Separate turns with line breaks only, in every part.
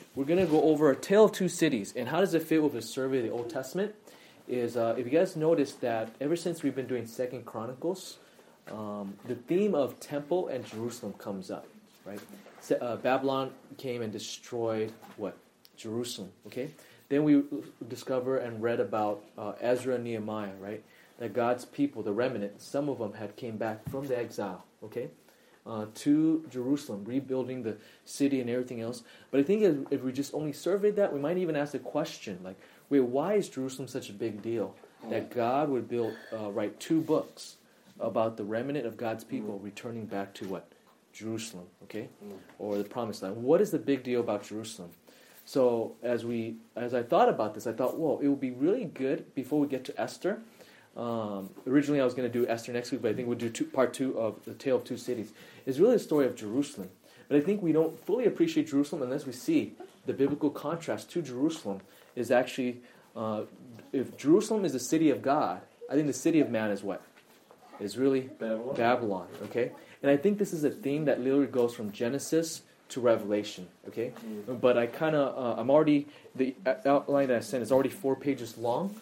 we're going to go over a tale of two cities. And how does it fit with the survey of the Old Testament? Is if you guys notice that ever since we've been doing 2 Chronicles, the theme of temple and Jerusalem comes up, right? Babylon came and destroyed what? Jerusalem, okay? Then we discover and read about Ezra and Nehemiah, right? That God's people, the remnant, some of them had came back from the exile, okay? To Jerusalem, rebuilding the city and everything else. But I think if we just only surveyed that, we might even ask the question, like, wait, why is Jerusalem such a big deal? That God would write 2 books about the remnant of God's people returning back to what? Jerusalem, okay? Or the Promised Land. What is the big deal about Jerusalem? So as I thought about this, I thought, whoa, it would be really good before we get to Esther. Originally I was going to do Esther next week, but I think we'll do part 2 of the Tale of Two Cities. It's really the story of Jerusalem. But I think we don't fully appreciate Jerusalem unless we see the biblical contrast to Jerusalem is actually, if Jerusalem is the city of God, I think the city of man is what? Is really Babylon, okay? And I think this is a theme that literally goes from Genesis to Revelation, okay? But I kind of, I'm already, the outline that I sent is already 4 pages long,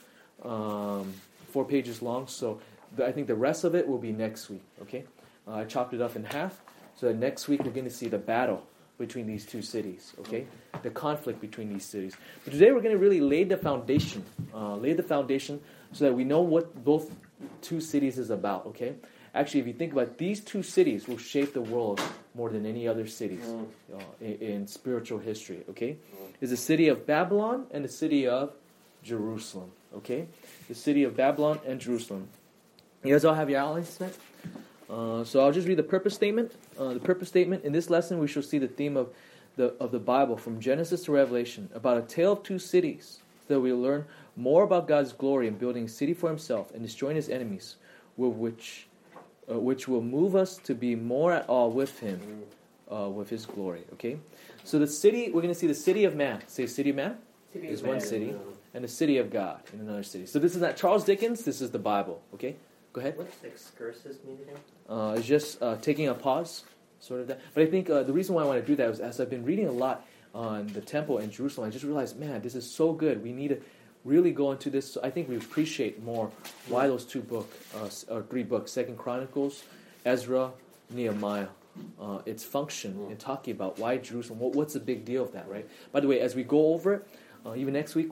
4 pages long, so I think the rest of it will be next week, okay? I chopped it up in half, so that next week we're going to see the battle between these 2 cities, okay? The conflict between these cities. But today we're going to really lay the foundation so that we know what both 2 cities is about, okay? Actually, if you think about it, these 2 cities will shape the world more than any other cities in spiritual history, okay? It's the city of Babylon and the city of Jerusalem, okay? The city of Babylon and Jerusalem. You guys all have your outlines tonight? So I'll just read the purpose statement. The purpose statement, in this lesson we shall see the theme of the Bible from Genesis to Revelation, about a tale of 2 cities, so that we'll learn more about God's glory in building a city for himself and destroying his enemies, which will move us to be more at all with him, with his glory, okay? So the city, we're going to see the city of man. Say city of man? Is one city. And the city of God in another city. So this is not Charles Dickens, this is the Bible, okay? Go ahead.
What's excursus mean again?
It's just taking a pause, sort of that. But I think the reason why I want to do that is as I've been reading a lot on the temple in Jerusalem, I just realized, man, this is so good. We need to really go into this. So I think we appreciate more why those 3 books, 2 Chronicles, Ezra, Nehemiah, its function in talking about why Jerusalem, what's the big deal of that, right? By the way, as we go over it, even next week,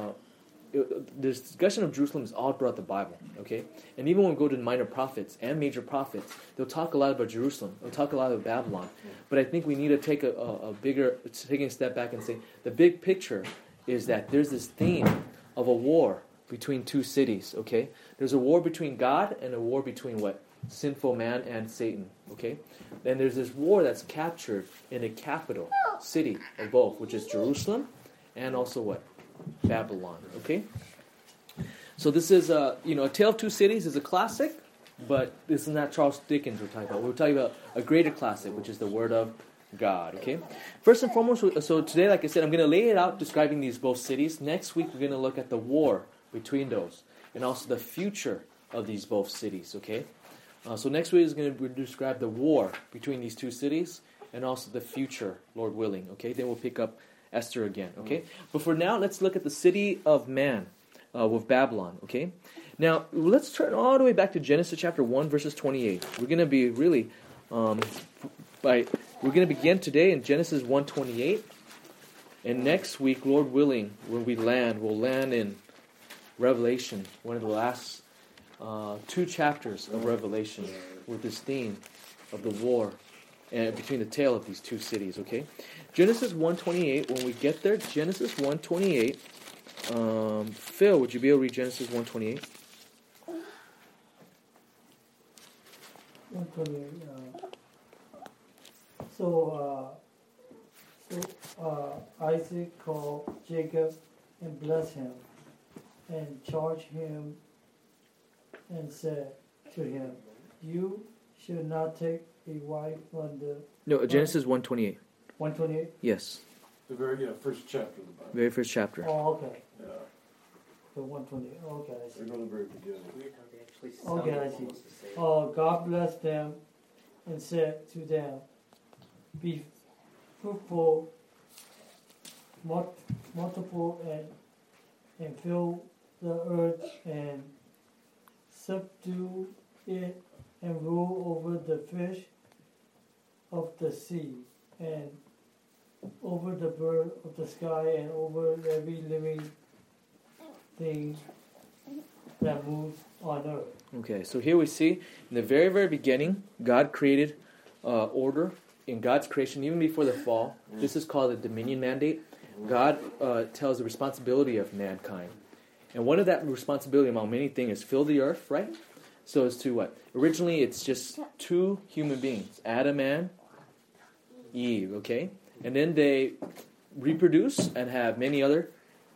this discussion of Jerusalem is all throughout the Bible, okay? And even when we go to the minor prophets and major prophets, they'll talk a lot about Jerusalem. They'll talk a lot about Babylon. But I think we need to take taking a step back and say, the big picture is that there's this theme of a war between 2 cities, okay? There's a war between God and a war between what? Sinful man and Satan, okay? Then there's this war that's captured in a capital city of both, which is Jerusalem and also what? Babylon, okay? So this is, A Tale of Two Cities is a classic, but this is not Charles Dickens we're talking about. We're talking about a greater classic, which is the Word of God, okay? First and foremost, so today, like I said, I'm going to lay it out describing these both cities. Next week, we're going to look at the war between those and also the future of these both cities, okay? So next week is going to describe the war between these 2 cities and also the future, Lord willing, okay? Then we'll pick up Esther again, okay? But for now, let's look at the city of man with Babylon, okay? Now, let's turn all the way back to Genesis chapter 1, verses 28. We're going to be really, we're going to begin today in Genesis 1:28. And next week, Lord willing, when we'll land in Revelation, one of the last 2 chapters of Revelation with this theme of the war between the tale of these 2 cities, okay? Genesis 1:28, when we get there, Genesis 1:28. Phil, would you be able to read Genesis 1:28?
1:28. So Isaac called Jacob and blessed him, and charged him, and said to him, "You should not take a wife from the..."
No, Genesis 1:28.
1:28?
Yes.
The very first chapter of the Bible.
Very first chapter.
Oh, okay.
Yeah.
So 1:28. Okay, I see.
We're going to the very beginning.
Okay, I see. God blessed them and said to them, "Be fruitful multiple and fill the earth and subdue it and rule over the fish of the sea and over the bird of the sky and over every living thing that moves on earth.
Okay, so here we see in the very, very beginning, God created order in God's creation, even before the fall. This is called the dominion mandate. God tells the responsibility of mankind. And one of that responsibility among many things is fill the earth, right? So as to what? Originally, it's just two human beings, Adam and Eve, okay? And then they reproduce and have many other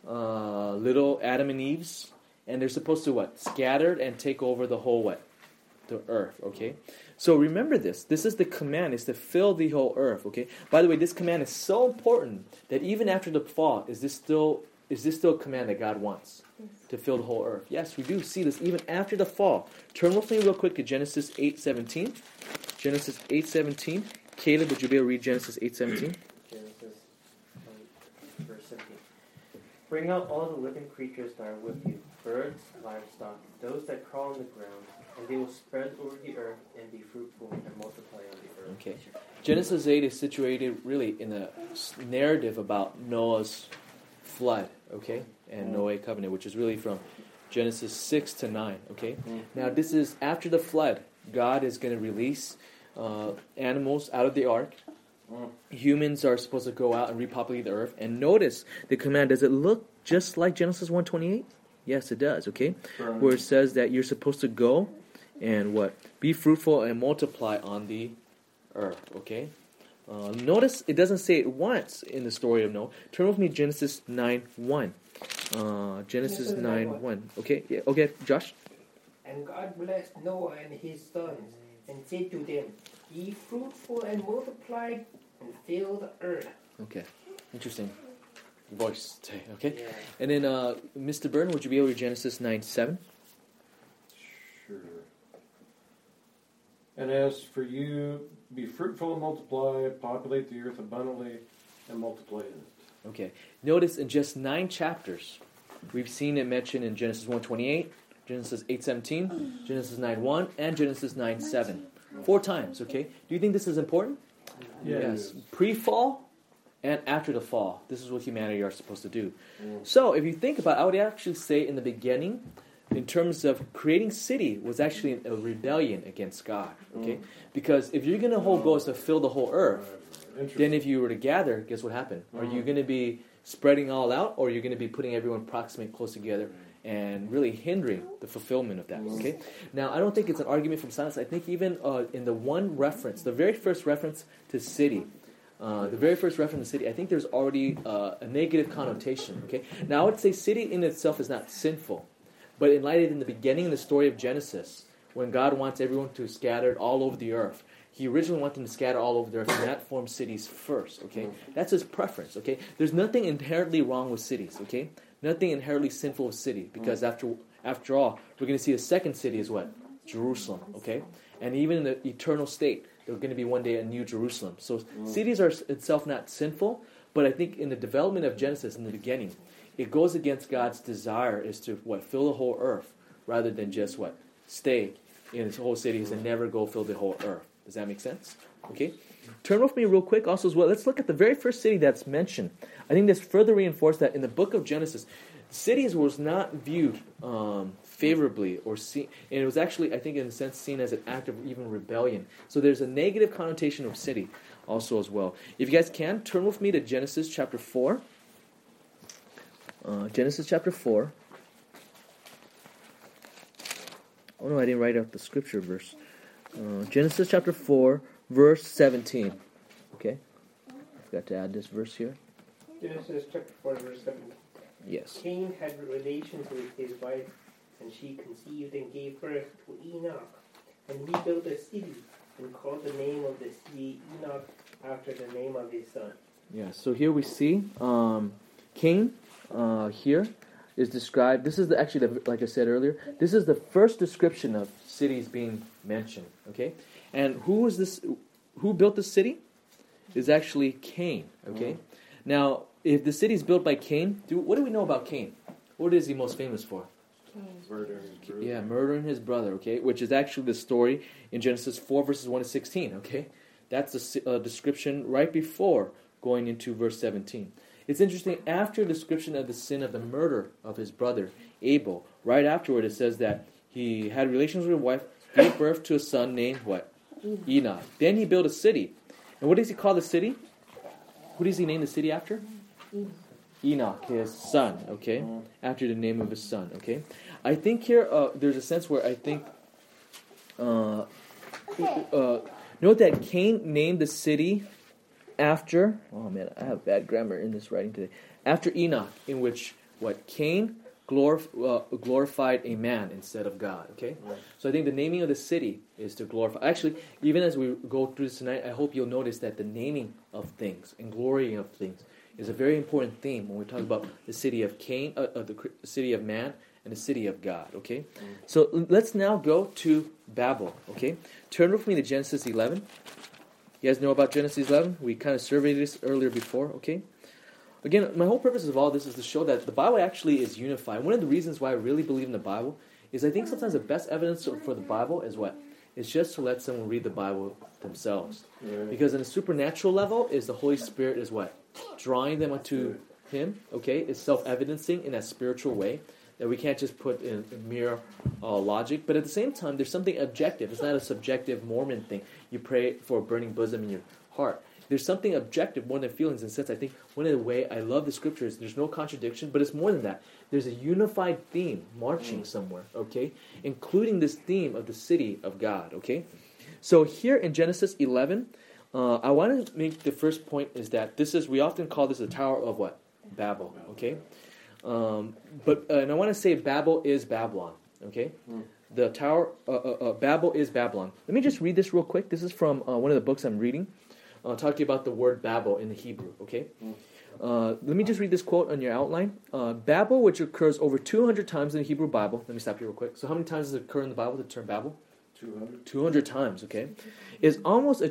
little Adam and Eves. And they're supposed to what? Scattered and take over the whole what? The earth, okay? So remember this. This is the command, is to fill the whole earth, okay? By the way, this command is so important that even after the fall, is this still a command that God wants? To fill the whole earth. Yes, we do see this even after the fall. Turn with me real quick to Genesis 8:17. Genesis 8:17. Caleb, would you be able to read Genesis 8:17?
Genesis, verse 17. Bring out all the living creatures that are with you, birds, livestock, those that crawl on the ground, and they will spread over the earth and be fruitful and multiply on the earth.
Okay. Genesis 8 is situated really in a narrative about Noah's flood, okay, and Noah covenant, which is really from Genesis 6 to 9, okay. Now this is after the flood. God is going to release animals out of the ark. Humans are supposed to go out and repopulate the earth. And notice the command. Does it look just like Genesis 1:28? Yes, it does, okay. Where it says that you're supposed to go and what? Be fruitful and multiply on the earth, okay. Notice it doesn't say it once in the story of Noah. Turn with me to Genesis 9:1. Genesis 9:1. Okay, yeah, okay, Josh.
And God blessed Noah and his sons, and said to them, Be fruitful and multiply, and fill the earth.
Okay, interesting voice today, okay?
Yeah.
And then, Mr. Byrne, would you be able to read Genesis 9:7?
Sure. And as for you, be fruitful and multiply, populate the earth abundantly, and multiply in it.
Okay, notice in just 9 chapters, we've seen it mentioned in Genesis 1:28, Genesis 8:17, Genesis 9:1, and Genesis 9:7. 4 times, okay? Do you think this is important? Yes. Pre-fall and after the fall. This is what humanity are supposed to do. So, if you think about it, I would actually say in the beginning, in terms of creating city, was actually a rebellion against God, okay? Because if you're going to whole goal is to fill the whole earth, then if you were to gather, guess what happened? Are you going to be spreading all out, or are you going to be putting everyone proximate close together and really hindering the fulfillment of that, okay? Now, I don't think it's an argument from science. I think even in the one reference, the very first reference to city, I think there's already a negative connotation, okay? Now, I would say city in itself is not sinful, but in light of in the beginning of the story of Genesis, when God wants everyone to scatter all over the earth, He originally wanted them to scatter all over the earth, and that formed cities first, okay? That's His preference, okay? There's nothing inherently wrong with cities, okay? Nothing inherently sinful with city, because after all, we're going to see the second city is what? Jerusalem, okay? And even in the eternal state, there's going to be one day a new Jerusalem. So cities are itself not sinful, but I think in the development of Genesis, in the beginning, it goes against God's desire is to, what? Fill the whole earth, rather than just, what? Stay in His whole cities and never go fill the whole earth. Does that make sense? Okay? Turn with me real quick also as well. Let's look at the very first city that's mentioned. I think this further reinforced that in the book of Genesis, cities was not viewed favorably or seen, and it was actually, I think, in a sense, seen as an act of even rebellion. So there's a negative connotation of city also as well. If you guys can, turn with me to Genesis chapter 4. Genesis chapter 4. Oh no, I didn't write out the scripture verse. Genesis chapter 4, verse 17. Okay? I forgot to add this verse here.
Genesis chapter 4, verse 17.
Yes.
Cain had relations with his wife, and she conceived and gave birth to Enoch. And he built a city, and called the name of the city Enoch after the name of his son.
Yeah, so here we see Cain here is described. This is actually, like I said earlier, this is the first description of cities being mentioned. Okay? And who built this city? Is actually Cain. Okay? Now, if the city is built by Cain, what do we know about Cain? What is he most famous for?
Murdering his brother.
Yeah, murdering his brother, okay? Which is actually the story in Genesis 4, verses 1 to 16, okay? That's the description right before going into verse 17. It's interesting, after a description of the sin of the murder of his brother, Abel, right afterward it says that he had relations with his wife, gave birth to a son named what? Enoch. Then he built a city. And what does he call the city? Who does he name the city after? Enoch, his son, okay? After the name of his son, okay? I think here there's a sense where I think note that Cain named the city after, oh man, I have bad grammar in this writing today, after Enoch, in which what Cain glorified a man instead of God, okay?
Right.
So I think the naming of the city is to glorify. Actually, even as we go through this tonight, I hope you'll notice that the naming of things and glorying of things is a very important theme when we talk about the city of Cain, the city of man, and the city of God, okay? So let's now go to Babel, okay? Turn with me to Genesis 11. You guys know about Genesis 11? We kind of surveyed this earlier before, okay? Again, my whole purpose of all this is to show that the Bible actually is unified. One of the reasons why I really believe in the Bible is I think sometimes the best evidence for the Bible is what? It's just to let someone read the Bible themselves.
Right.
Because on a supernatural level is the Holy Spirit is what? Drawing them unto Him, okay? It's self-evidencing in that spiritual way that we can't just put in mere logic. But at the same time, there's something objective. It's not a subjective Mormon thing. You pray for a burning bosom in your heart. There's something objective more than feelings. In a sense, I think one of the way I love the Scriptures, there's no contradiction, but it's more than that. There's a unified theme marching somewhere, okay? Including this theme of the city of God, okay? So here in Genesis 11, I want to make the first point is that this is, we often call this the Tower of what? Babel, okay? And I want to say Babel is Babylon, okay? The Tower, Babel is Babylon. Let me just read this real quick. This is from one of the books I'm reading. Talking about the word Babel in the Hebrew, okay? Let me just read this quote on your outline. Babel, which occurs over 200 times in the Hebrew Bible. Let me stop here real quick. So how many times does it occur in the Bible, the term Babel?
200.
200 times, okay? Is almost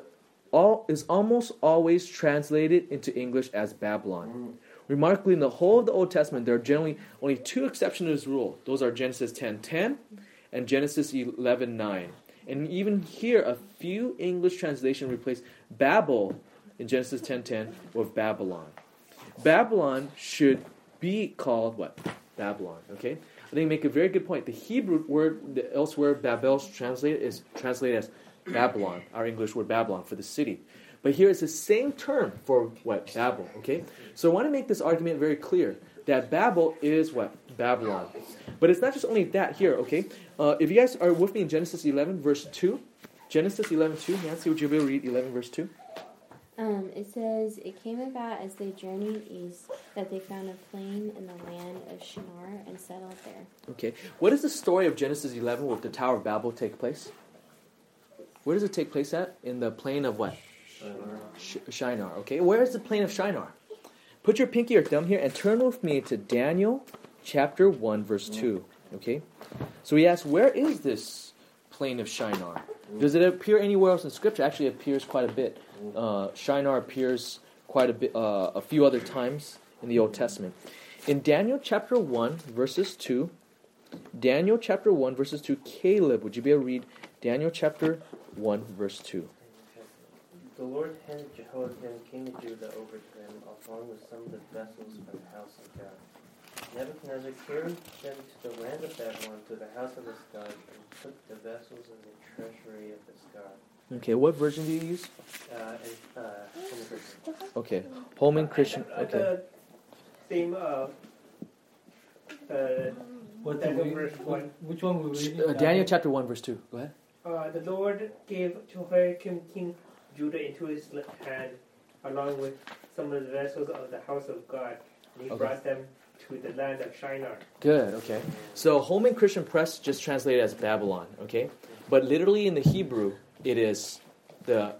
always translated into English as Babylon. Remarkably, in the whole of the Old Testament, there are generally only two exceptions to this rule. Those are Genesis 10:10 and Genesis 11:9. And even here, a few English translations replace Babel in Genesis 10:10 with Babylon. Babylon should be called what? Babylon, okay? I think you make a very good point. The Hebrew word, elsewhere Babel is translated as Babylon, our English word Babylon, for the city. But here it's the same term for what? Babel, okay? So I want to make this argument very clear, that Babel is what? Babylon. But it's not just only that here, okay? If you guys are with me in Genesis 11, verse 2. Genesis 11:2. Nancy, would you be able to read 11, verse 2?
It says, "It came about as they journeyed east that they found a plain in the land of Shinar and settled there."
Okay. What does the story of Genesis 11 with the Tower of Babel take place? Where does it take place at? In the plain of what? Shinar. Okay. Where is the plain of Shinar? Put your pinky or thumb here and turn with me to Daniel chapter 1, verse 2. Okay. So we ask, where is this plain of Shinar? Does it appear anywhere else in Scripture? Actually, it appears quite a bit. Shinar appears quite a bit, a few other times in the Old Testament. In Daniel chapter 1, verses 2, Caleb, would you be able to read Daniel chapter 1, verse 2?
The Lord handed Jehoiakim, king of Judah, over to him, along with some of the vessels of the house of God. Nebuchadnezzar carried them to the land of Babylon, to the house of his God, and took the vessels in the treasury of his God.
Okay, what version do you use? Okay, Holman Christian. Okay.
Same,
What
Daniel
do we-
verse 1.
Which one we reading?
Daniel chapter 1, verse 2. Go ahead.
The Lord gave Jehoiakim, king of Judah, into his hand, along with some of the vessels of the house of God. And he brought them to the land of Shinar.
Good, okay. So Holman Christian Press just translated as Babylon, okay? But literally in the Hebrew, it is the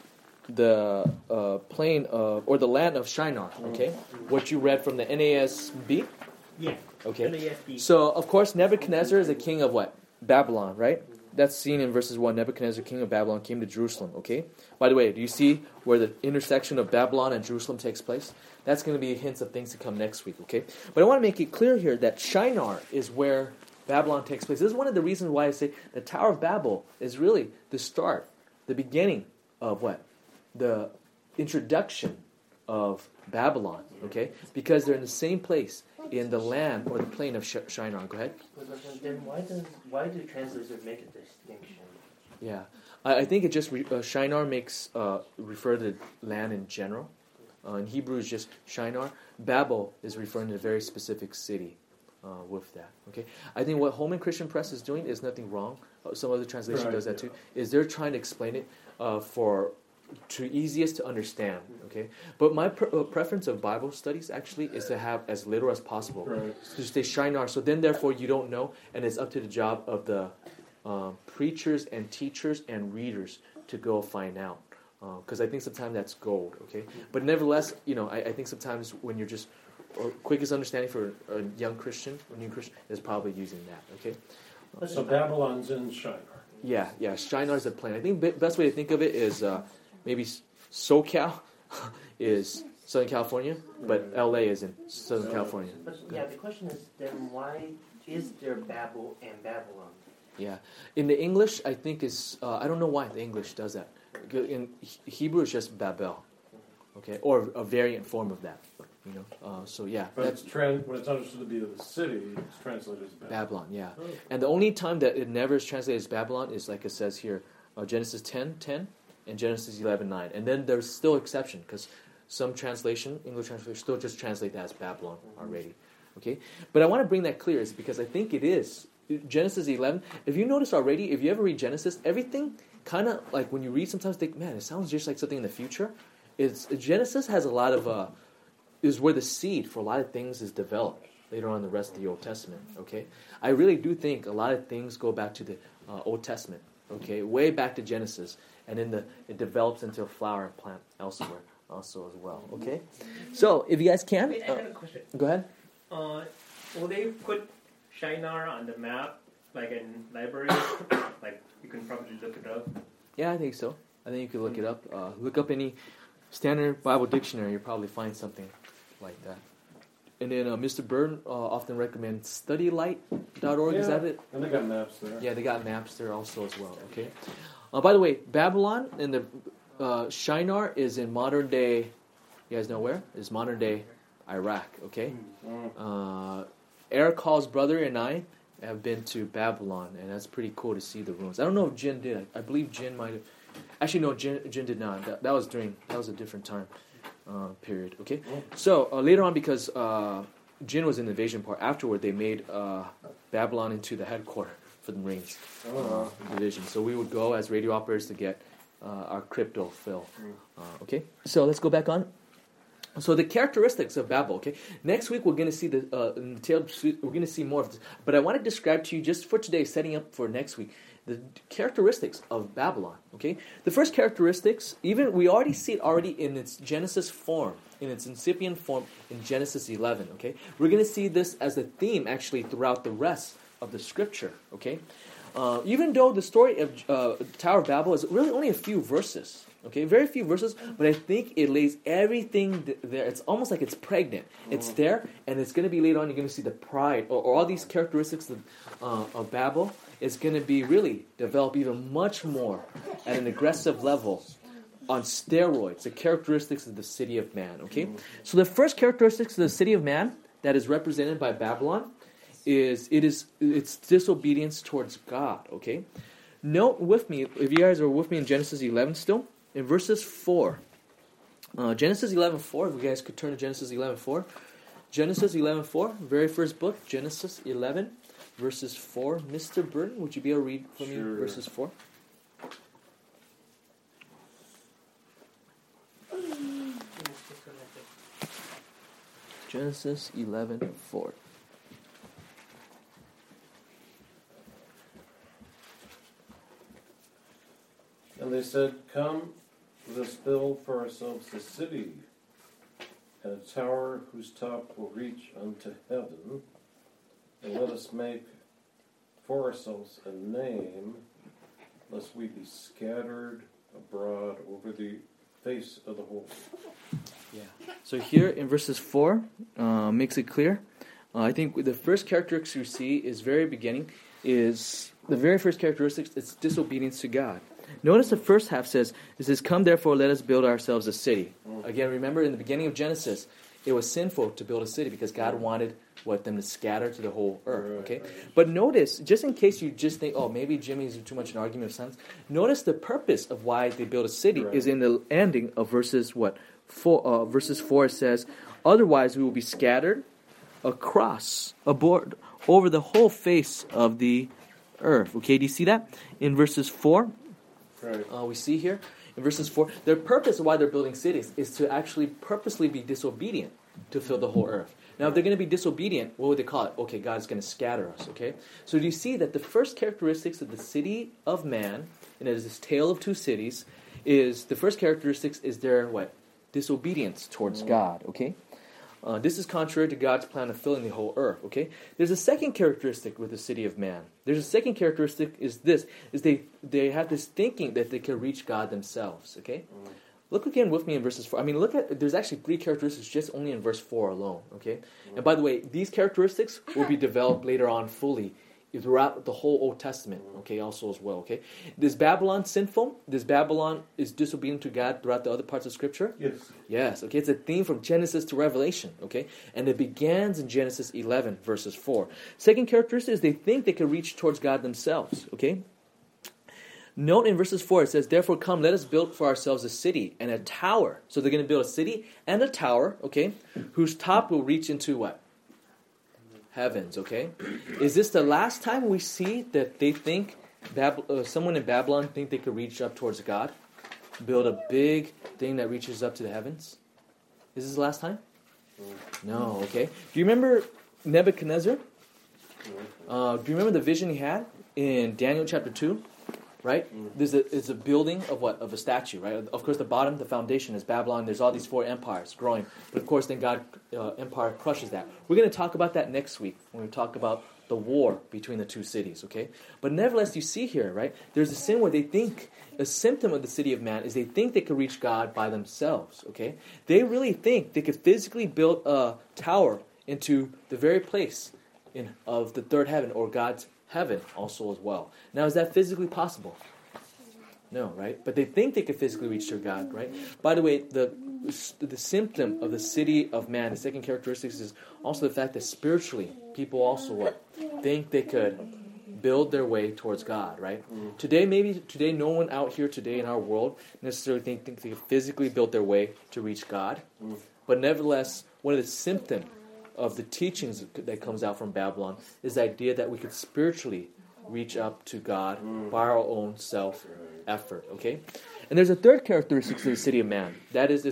plain of, or the land of Shinar, okay? What you read from the NASB?
Yeah.
Okay.
NASB.
So, of course, Nebuchadnezzar is the king of what? Babylon, right? that's seen in verses 1. Nebuchadnezzar, king of Babylon, came to Jerusalem. Okay. By the way, do you see where the intersection of Babylon and Jerusalem takes place? That's going to be hints of things to come next week. Okay. But I want to make it clear here that Shinar is where Babylon takes place. This is one of the reasons why I say the Tower of Babel is really the start, the beginning of what? The introduction of Babylon, okay? Because they're in the same place in the land or the plain of Shinar. Go ahead.
Then why do translators make a distinction?
Yeah, I think it just Shinar makes refer to land in general. In Hebrew, it's just Shinar. Babel is referring to a very specific city. With that, okay. I think what Holman Christian Press is doing is nothing wrong. Some other translation does that too. Is they're trying to explain it to easiest to understand, okay. But my preference of Bible studies actually is to have as little as possible.
Right.
To stay Shinar. So then, therefore, you don't know, and it's up to the job of the preachers and teachers and readers to go find out. Because I think sometimes that's gold, okay. But nevertheless, I think sometimes when you're just quickest understanding for a young Christian, a new Christian, is probably using that. Okay.
So Babylon's in Shinar.
Yeah. Shinar is a plain. I think the best way to think of it is maybe SoCal is Southern California, but LA is in Southern California.
But the question is then why is there Babel and Babylon?
Yeah. In the English, I think is I don't know why the English does that. In Hebrew, it's just Babel, okay, or a variant form of that. So yeah.
But when it's understood to be the city, it's translated as Babylon.
Babylon, yeah. And the only time that it never is translated as Babylon is like it says here, Genesis 10:10 and Genesis 11:9. And then there's still exception because some English translation, still just translate that as Babylon already. Okay? But I want to bring that clear is because I think it is. Genesis 11, if you notice already, if you ever read Genesis, everything kind of like when you read sometimes think, man, it sounds just like something in the future. Genesis has a lot of... is where the seed for a lot of things is developed later on in the rest of the Old Testament, okay? I really do think a lot of things go back to the Old Testament, okay? Way back to Genesis, and then it develops into a flower and plant elsewhere also as well, okay? So, if you guys can...
Wait, I got a question.
Go ahead.
Will they put Shinar on the map, like in libraries? Like, you can probably look it up.
Yeah, I think so. I think you could look it up. Look up any standard Bible dictionary, you'll probably find something like that. And then Mr. Byrne often recommends studylight.org.
Yeah,
is that it?
And they got maps there.
Yeah, they got maps there also as well. Okay. By the way, Babylon and the Shinar is in modern day. You guys know where? It's modern day Iraq. Okay. Eric Hall's brother and I have been to Babylon, and that's pretty cool to see the ruins. I don't know if Jin did. I believe Jin might have. Actually, no, Jin did not. That was a different time period. Okay. So later on, because Jin was in the invasion part, afterward they made Babylon into the headquarters for the Marines division. So we would go as radio operators to get our crypto fill. Okay. So let's go back on. So the characteristics of Babel. Okay. Next week we're going to see we're going to see more of this. But I want to describe to you just for today, setting up for next week, the characteristics of Babylon. Okay. The first characteristics, we already see it already in its Genesis form, in its incipient form in Genesis 11. Okay. We're going to see this as a theme actually throughout the rest of the Scripture. Okay. Even though the story of Tower of Babel is really only a few verses. Okay, very few verses, but I think it lays everything there. It's almost like it's pregnant. It's there, and it's going to be later on. You're going to see the pride, or all these characteristics of Babel. It's going to be really developed even much more at an aggressive level on steroids. The characteristics of the city of man. Okay, so the first characteristics of the city of man that is represented by Babylon is its disobedience towards God. Okay, note with me if you guys are with me in Genesis 11 still. In verses 4, Genesis 11:4, if you guys could turn to Genesis 11:4. Genesis 11:4, very first book, Genesis 11, verses 4. Mr. Burton, would you be able to read for me verses 4? Genesis 11:4.
And they said, "Come, let us build for ourselves a city, and a tower whose top will reach unto heaven, and let us make for ourselves a name, lest we be scattered abroad over the face of the whole.
Yeah. So here in verses 4, makes it clear. I think the first characteristic you see is very beginning, is the very first characteristic is disobedience to God. Notice the first half says, it says, come therefore, let us build ourselves a city. Again, remember in the beginning of Genesis, it was sinful to build a city because God wanted them to scatter to the whole earth. Okay, but notice, just in case you just think, oh, maybe Jimmy's too much an argument of science. Notice the purpose of why they built a city is in the ending of verses 4. Verses 4 says, otherwise we will be scattered across, aboard, over the whole face of the earth. Okay, do you see that in verses 4? We see here in verses 4, their purpose of why they're building cities is to actually purposely be disobedient to fill the whole earth. Now, if they're going to be disobedient, what would they call it? Okay, God's going to scatter us, okay? So do you see that the first characteristics of the city of man, and it is this tale of two cities, is the first characteristics is their, disobedience towards God, okay? This is contrary to God's plan of filling the whole earth, okay? There's a second characteristic with the city of man. There's a second characteristic is they have this thinking that they can reach God themselves, okay? Look again with me in verses 4. I mean, there's actually 3 characteristics just only in verse 4 alone, okay? And by the way, these characteristics will be developed later on fully throughout the whole Old Testament, okay, also as well, okay? Is Babylon sinful? Does Babylon is disobedient to God throughout the other parts of Scripture?
Yes.
Yes, okay, it's a theme from Genesis to Revelation, okay? And it begins in Genesis 11, verses 4. Second characteristic is they think they can reach towards God themselves, okay? Note in verses 4, it says, therefore come, let us build for ourselves a city and a tower. So they're going to build a city and a tower, okay, whose top will reach into what? Heavens, okay? Is this the last time we see that they think, someone in Babylon think they could reach up towards God? Build a big thing that reaches up to the heavens? Is this the last time? No, okay. Do you remember Nebuchadnezzar? Do you remember the vision he had in Daniel chapter 2? Right? It's a building of what? Of a statue, right? Of course, the bottom, the foundation is Babylon. There's all these 4 empires growing. But of course, then God, empire crushes that. We're going to talk about that next week when we talk about the war between the 2 cities, okay? But nevertheless, you see here, right? There's a sin where they think, a symptom of the city of man is they think they could reach God by themselves, okay? They really think they could physically build a tower into the very place of the third heaven or God's heaven also as well. Now, is that physically possible? No, right? But they think they could physically reach their God, right? By the way, the symptom of the city of man, the second characteristic is also the fact that spiritually, people also think they could build their way towards God, right? Today, no one out here today in our world necessarily think they could physically build their way to reach God. But nevertheless, one of the symptoms of the teachings that comes out from Babylon is the idea that we could spiritually reach up to God by our own self-effort, okay? And there's a third characteristic of the city of man. That is,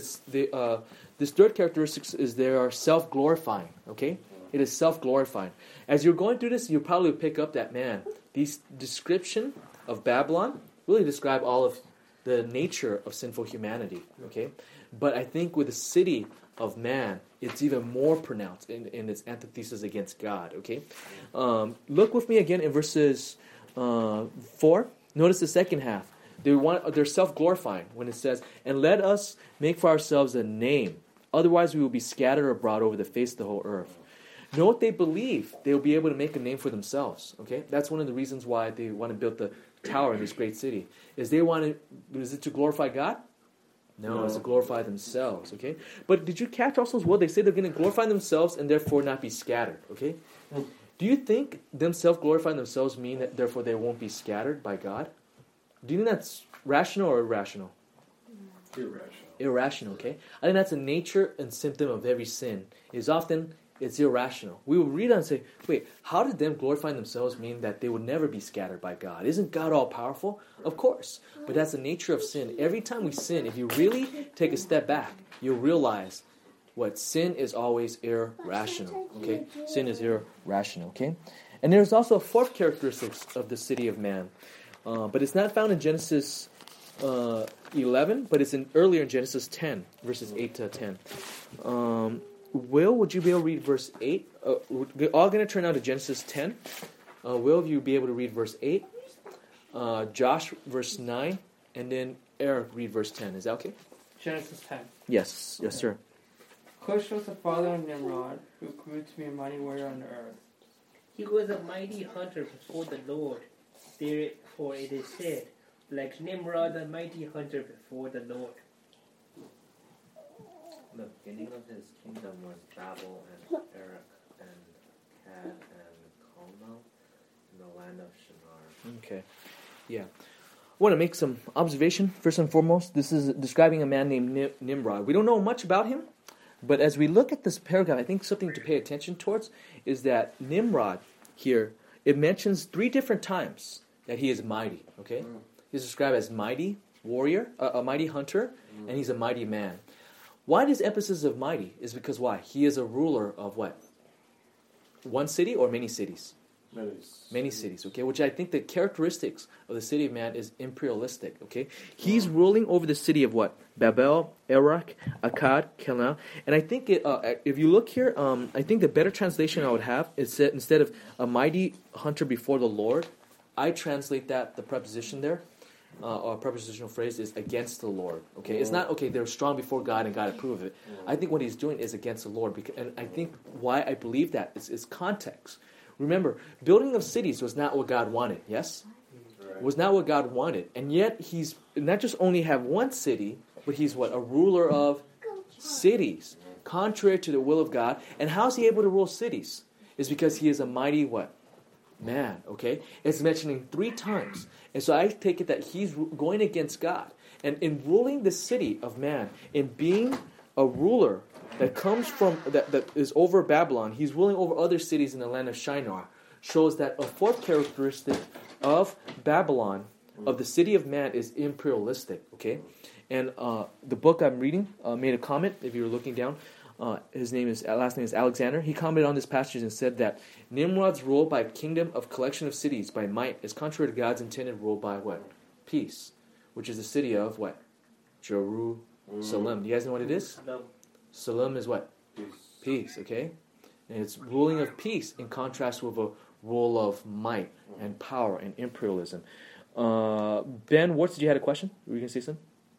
this third characteristic is they are self-glorifying, okay? It is self-glorifying. As you're going through this, you'll probably pick up that, these description of Babylon really describe all of the nature of sinful humanity, okay? But I think with the city of man, it's even more pronounced in its antithesis against God, okay? Look with me again in verses 4. Notice the second half. They're self-glorifying when it says, and let us make for ourselves a name. Otherwise we will be scattered abroad over the face of the whole earth. Know what they believe they will be able to make a name for themselves, okay? That's one of the reasons why they want to build the tower in this great city. Is it to glorify God? No, it's to glorify themselves, okay? But did you catch also as well, they say they're going to glorify themselves and therefore not be scattered, okay? Do you think themselves glorifying themselves mean that therefore they won't be scattered by God? Do you think that's rational or irrational?
Irrational.
Irrational, okay? I think that's a nature and symptom of every sin. It's irrational. We will read on and say, wait, how did them glorifying themselves mean that they would never be scattered by God? Isn't God all-powerful? Of course. But that's the nature of sin. Every time we sin, if you really take a step back, you'll realize what sin is always irrational. Okay? Sin is irrational. Okay? And there's also a fourth characteristic of the city of man. But it's not found in Genesis 11, but it's earlier in Genesis 10, verses 8 to 10. Will, would you be able to read verse 8? We're all going to turn now to Genesis 10. Will, you be able to read verse 8? Josh, verse 9, and then Eric, read verse 10. Is that okay?
Genesis 10.
Yes, yes, sir.
Cush was the father of Nimrod, who grew to be a mighty warrior on the earth.
He was a mighty hunter before the Lord. Therefore it is said, like Nimrod, a mighty hunter before the Lord.
The beginning of his kingdom was Babel and Erech and Akkad and Calneh in the land of Shinar.
Okay, yeah. I want to make some observation, first and foremost. This is describing a man named Nimrod. We don't know much about him, but as we look at this paragraph, I think something to pay attention towards is that Nimrod here, it mentions 3 different times that he is mighty, okay? He's described as mighty warrior, a mighty hunter, and he's a mighty man. Why this emphasis of mighty is because why? He is a ruler of what? One city or many cities? Many cities, okay? Which I think the characteristics of the city of man is imperialistic, okay? He's ruling over the city of what? Babel, Erech, Akkad, Calneh. And I think if you look here, I think the better translation I would have is that instead of a mighty hunter before the Lord, I translate that, the preposition there, or a prepositional phrase is against the Lord. Okay, it's not okay. They're strong before God and God approved of it. I think what he's doing is against the Lord, and I think why I believe that is context. Remember, building of cities was not what God wanted. Yes, was not what God wanted, and yet he's not just only have one city, but he's what, a ruler of cities, contrary to the will of God. And how is he able to rule cities? Is because he is a mighty what? Man, okay? It's mentioning 3 times. And so I take it that he's going against God. And in ruling the city of man, in being a ruler that comes from, that is over Babylon, he's ruling over other cities in the land of Shinar, shows that a 4th characteristic of Babylon, of the city of man, is imperialistic, okay? And the book I'm reading made a comment, if you were looking down. His last name is Alexander. He commented on this passage and said that Nimrod's rule by a kingdom of collection of cities by might is contrary to God's intended rule by what? Peace, which is the city of what? Jerusalem. Do you guys know what it is? Salam is what? Peace, okay? And it's ruling of peace in contrast with a rule of might and power and imperialism. Ben Warts, did you have a question? Were you going to say something?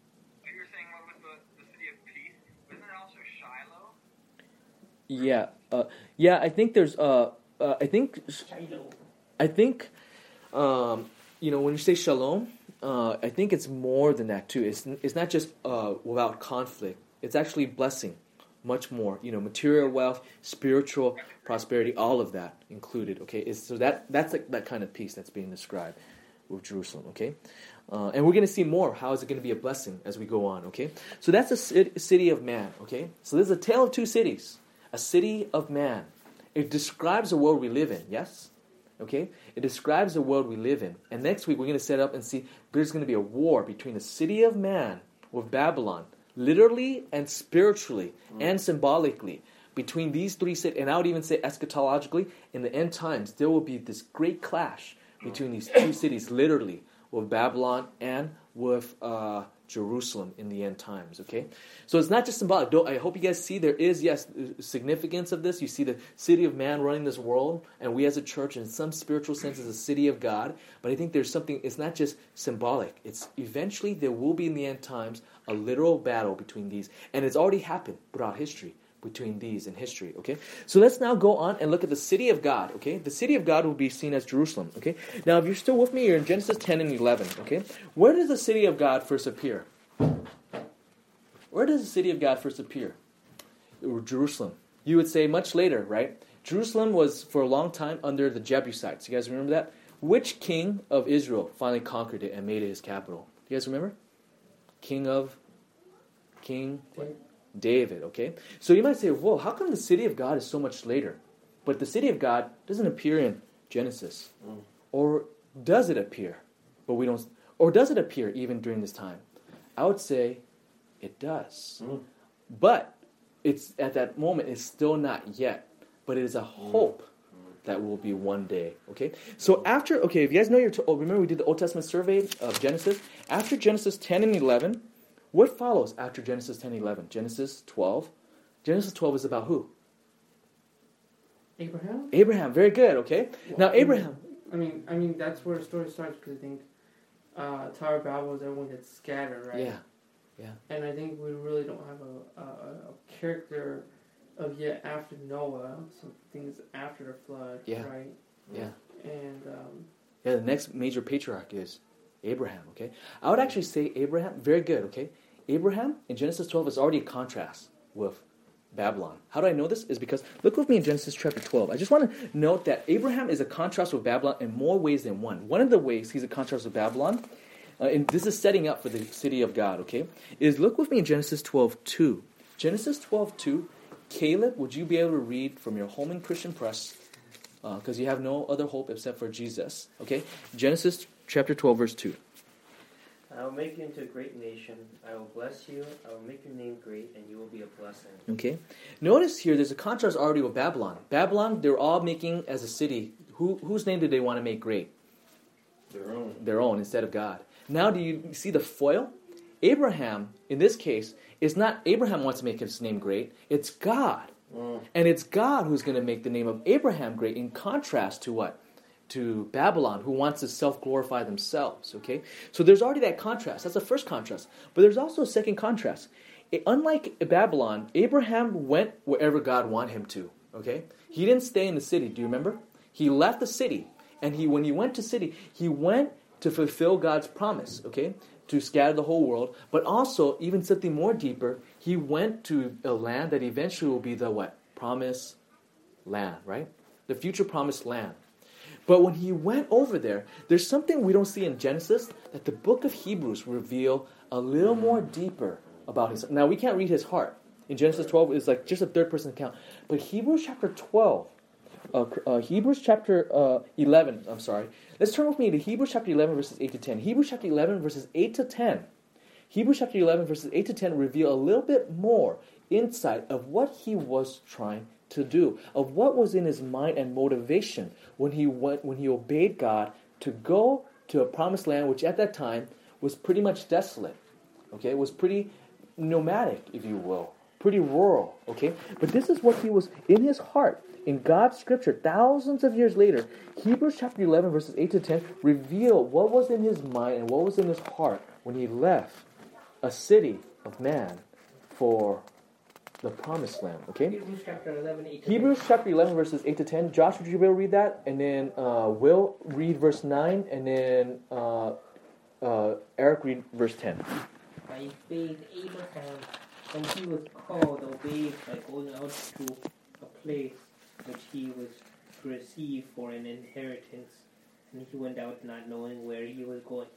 Yeah. I think there's. I think. When you say shalom, I think it's more than that too. It's not just without conflict. It's actually blessing, much more. Material wealth, spiritual prosperity, all of that included. Okay, so that's like that kind of peace that's being described with Jerusalem. Okay. And we're going to see more. How is it going to be a blessing as we go on? Okay, so that's a city of man. Okay, so this is a tale of 2 cities. A city of man. It describes the world we live in, yes? Okay? It describes the world we live in. And next week we're going to set up and see there's going to be a war between the city of man with Babylon, literally and spiritually and symbolically. Between these 3 cities, and I would even say eschatologically, in the end times, there will be this great clash between these 2 cities, literally, with Babylon and with Jerusalem in the end times, okay? So it's not just symbolic. I hope you guys see there is, yes, significance of this. You see the city of man running this world, and we as a church, in some spiritual sense, is a city of God. But I think there's something, it's not just symbolic. It's eventually there will be in the end times a literal battle between these. And it's already happened throughout history, between these in history, okay? So let's now go on and look at the city of God, okay? The city of God will be seen as Jerusalem, okay? Now, if you're still with me, you're in Genesis 10 and 11, okay? Where does the city of God first appear? Where does the city of God first appear? Jerusalem. You would say much later, right? Jerusalem was, for a long time, under the Jebusites. You guys remember that? Which king of Israel finally conquered it and made it his capital? Do you guys remember? King David, okay? So you might say, whoa, how come the city of God is so much later? But the city of God doesn't appear in Genesis. Or does it appear? But we don't. Or does it appear even during this time? I would say it does. But it's at that moment, it's still not yet. But it is a hope that will be one day, okay? So after, if you guys know remember we did the Old Testament survey of Genesis? After Genesis 10 and 11, what follows after Genesis 10 and 11? Genesis 12. Genesis 12 is about who?
Abraham.
Abraham, very good, okay?
Well,
now Abraham.
I mean that's where the story starts, because I think Tower of Babel is everyone gets scattered, right?
Yeah.
And I think we really don't have a character of yet after Noah, some things after the flood,
Yeah.
right?
Yeah.
And
Yeah, the next major patriarch is Abraham, okay? I would actually say Abraham, very good, okay? Abraham in Genesis 12 is already a contrast with Babylon. How do I know this? Is because, look with me in Genesis chapter 12. I just want to note that Abraham is a contrast with Babylon in more ways than one. One of the ways he's a contrast with Babylon, and this is setting up for the city of God, okay, is look with me in Genesis 12:2. Genesis 12:2, Caleb, would you be able to read from your Holman Christian Press? Because you have no other hope except for Jesus. Okay? Genesis chapter 12, verse 2.
I will make you into a great nation. I will bless you. I will make your name great, and you will be a blessing.
Okay? Notice here, there's a contrast already with Babylon. Babylon, they're all making as a city. Whose name did they want to make great?
Their own.
Their own, instead of God. Now, do you see the foil? Abraham, in this case, is not Abraham wants to make his name great. It's God. And it's God who's going to make the name of Abraham great, in contrast to what? To Babylon, who wants to self-glorify themselves, okay? So there's already that contrast. That's the first contrast. But there's also a second contrast. Unlike Babylon, Abraham went wherever God wanted him to, okay? He didn't stay in the city, do you remember? He left the city, and when he went to city, he went to fulfill God's promise, okay? To scatter the whole world, but also, even something more deeper, he went to a land that eventually will be the what? Promised land, right? The future promised land. But when he went over there, there's something we don't see in Genesis that the book of Hebrews reveal a little more deeper about his. Now, we can't read his heart. In Genesis 12, it's like just a third-person account. But Hebrews chapter 12, Hebrews chapter 11, I'm sorry. Let's turn with me to Hebrews chapter 11, verses 8 to 10. Hebrews chapter 11, verses 8 to 10. Hebrews chapter 11, verses 8 to 10 reveal a little bit more insight of what he was trying to do, of what was in his mind and motivation when he obeyed God to go to a promised land, which at that time was pretty much desolate. Okay, it was pretty nomadic, if you will, pretty rural. Okay, but this is what he was in his heart. In God's scripture, thousands of years later, Hebrews chapter 11, verses 8 to 10, reveal what was in his mind and what was in his heart when he left a city of man for the promised land. Okay?
Hebrews chapter 11, 8 to
Hebrews chapter 11, verses 8 to 10. Josh, would you be able to read that? And then Will read verse 9, and then Eric read verse 10.
By faith, Abraham, when he was called, obeyed by going out to a place which he was to receive for an inheritance, and he went out not knowing where he was going.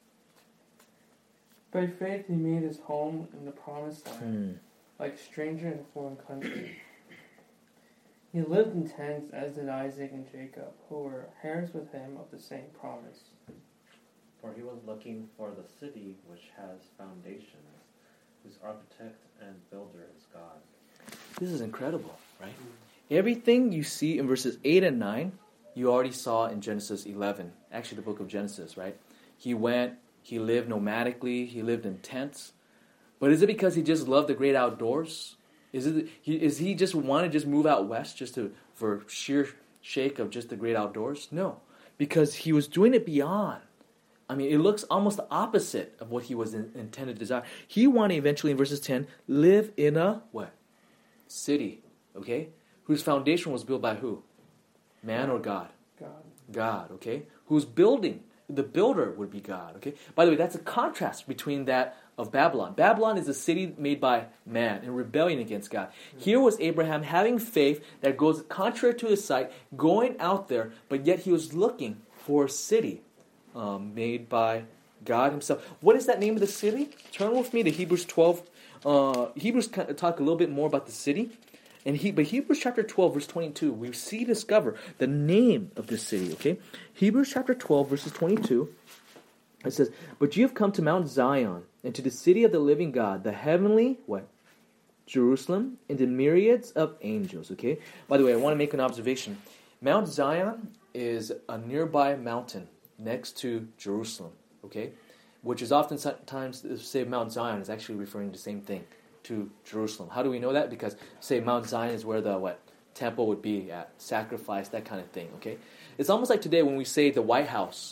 by faith he made his home in the promised land, like a stranger in a foreign country. He lived in tents, as did Isaac and Jacob, who were heirs with him of the same promise.
For he was looking for the city which has foundations, whose architect and builder is God.
This is incredible, right? Everything you see in verses 8 and 9, you already saw in Genesis 11. Actually, the book of Genesis, right? He went, he lived nomadically, he lived in tents. But is it because he just loved the great outdoors? Is he just want to just move out west just for sheer sake of just the great outdoors? No, because he was doing it beyond. I mean, it looks almost the opposite of what he was intended to desire. He wanted eventually, in verses 10, live in a what? City, okay? Whose foundation was built by who? Man or God? God, okay? Who's building? The builder would be God, okay? By the way, that's a contrast between that of Babylon. Babylon is a city made by man in rebellion against God. Here was Abraham having faith that goes contrary to his sight, going out there, but yet he was looking for a city made by God himself. What is that name of the city? Turn with me to Hebrews 12. Hebrews talk a little bit more about the city. But Hebrews chapter 12, verse 22, we discover the name of this city, okay? Hebrews chapter 12, verses 22, it says, "But you have come to Mount Zion, and to the city of the living God, the heavenly," what? "Jerusalem, and the myriads of angels," okay? By the way, I want to make an observation. Mount Zion is a nearby mountain next to Jerusalem, okay? Which is oftentimes, say Mount Zion is actually referring to the same thing, to Jerusalem. How do we know that? Because, say, Mount Zion is where the temple would be at, sacrifice, that kind of thing, okay? It's almost like today when we say the White House.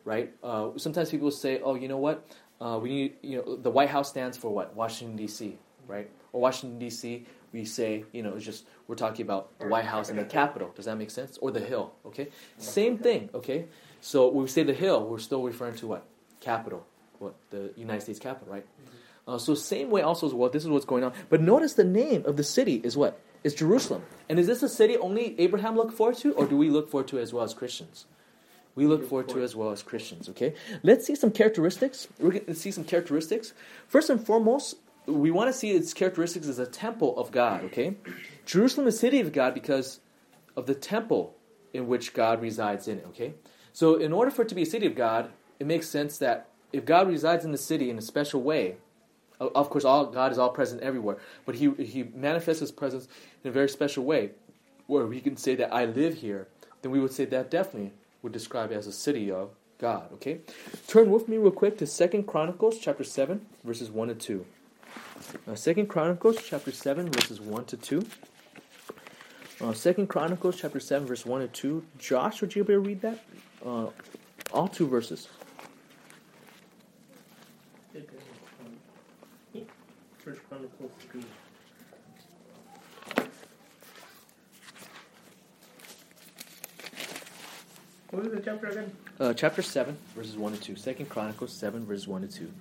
right? Sometimes people say, oh, you know what? We need, the White House stands for what? Washington, D.C., right? Or Washington, D.C., we say, it's just, we're talking about the White House and the Capitol. Does that make sense? Or the Hill, okay? Same thing, okay? So when we say the Hill, we're still referring to what? Capitol. What? The United States Capitol, right? So same way also as well, this is what's going on. But notice the name of the city is what? It's Jerusalem. And is this a city only Abraham looked forward to, or do we look forward to as well as Christians? We look forward to as well as Christians, okay? Let's see some characteristics. We're going to see some characteristics. First and foremost, we want to see its characteristics as a temple of God, okay? Jerusalem is the city of God because of the temple in which God resides in it, okay? So in order for it to be a city of God, it makes sense that if God resides in the city in a special way, of course, God is all present everywhere, but He manifests His presence in a very special way, where we can say that I live here, then we would say that definitely would describe it as a city of God, okay? Turn with me real quick to 2 Chronicles chapter 7, verses 1 to 2. 2 Chronicles chapter 7, verses 1 to 2. 2 Chronicles chapter 7, verse 1 to 2. Josh, would you be able to read that? All two verses.
First Chronicles 3. What was the chapter again?
Chapter 7, verses 1 to 2. 2 Chronicles 7, verses 1 to 2.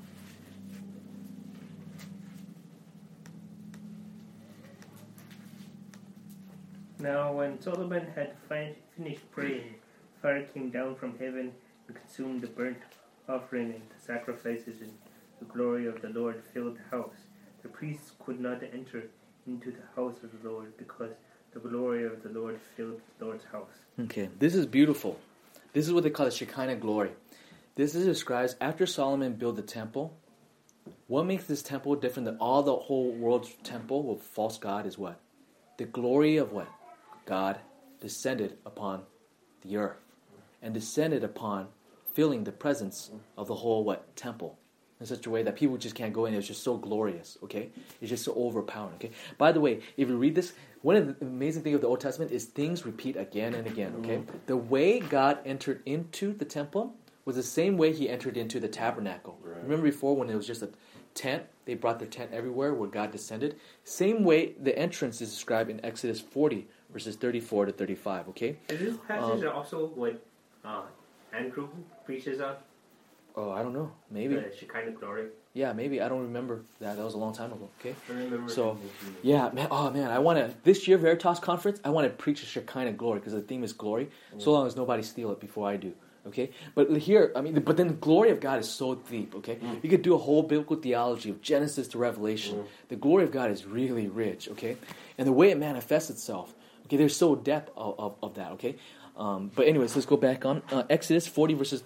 Now when Solomon had finished praying, fire came down from heaven and consumed the burnt offering and the sacrifices, and the glory of the Lord filled the house. The priests could not enter into the house of the Lord because the glory of the Lord filled the Lord's house.
Okay, this is beautiful. This is what they call the Shekinah glory. This describes after Solomon built the temple. What makes this temple different than all the whole world's temple with false god is what? The glory of what? God descended upon the earth and descended upon filling the presence of the whole what? Temple. In such a way that people just can't go in. It's just so glorious, okay? It's just so overpowering, okay? By the way, if you read this, one of the amazing things of the Old Testament is things repeat again and again, okay? The way God entered into the temple was the same way He entered into the tabernacle. Right. Remember before when it was just a tent, they brought their tent everywhere where God descended? Same way the entrance is described in Exodus 40, verses 34 to 35, okay?
Is this passage also what Andrew preaches on?
Oh, I don't know. Maybe.
The Shekinah glory.
Yeah, maybe. I don't remember that. That was a long time ago. Okay.
I remember.
So, yeah, man. Oh man, I want to this year Veritas conference. I want to preach a Shekinah glory because the theme is glory. So long as nobody steal it before I do. Okay. But here, but then the glory of God is so deep. Okay. You could do a whole biblical theology of Genesis to Revelation. The glory of God is really rich. Okay. And the way it manifests itself. Okay. There's so depth of that. Okay. But anyways, let's go back on Exodus 40 verses.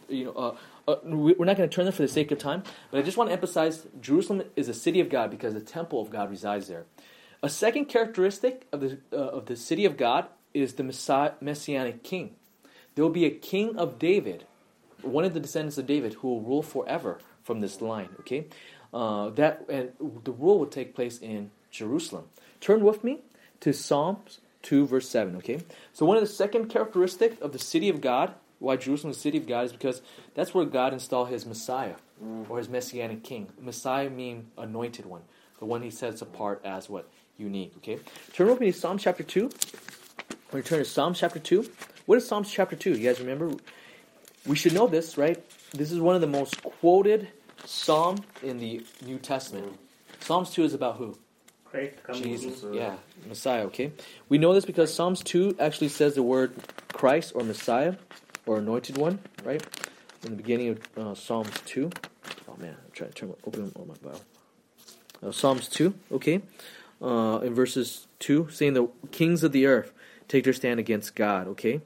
We're not going to turn there for the sake of time, but I just want to emphasize Jerusalem is a city of God because the temple of God resides there. A second characteristic of the city of God is the Messianic king. There will be a king of David, one of the descendants of David, who will rule forever from this line. Okay, and the rule will take place in Jerusalem. Turn with me to Psalms 2 verse 7. Okay, so one of the second characteristic of the city of God, why Jerusalem is the city of God, is because that's where God installed His Messiah or His Messianic king. Messiah means anointed one, the one He sets apart as what? Unique. Okay, turn with me to Psalm chapter 2. When you turn to Psalm chapter 2, what is Psalms chapter 2? You guys remember? We should know this, right? This is one of the most quoted psalm in the New Testament. Psalms 2 is about who?
Christ coming.
Jesus, yeah, Messiah, okay? We know this because Psalms 2 actually says the word Christ or Messiah or anointed one, right? In the beginning of Psalms 2. Oh man, I'm trying to open my Bible. Psalms 2, okay? In verses 2, saying the kings of the earth take their stand against God, okay?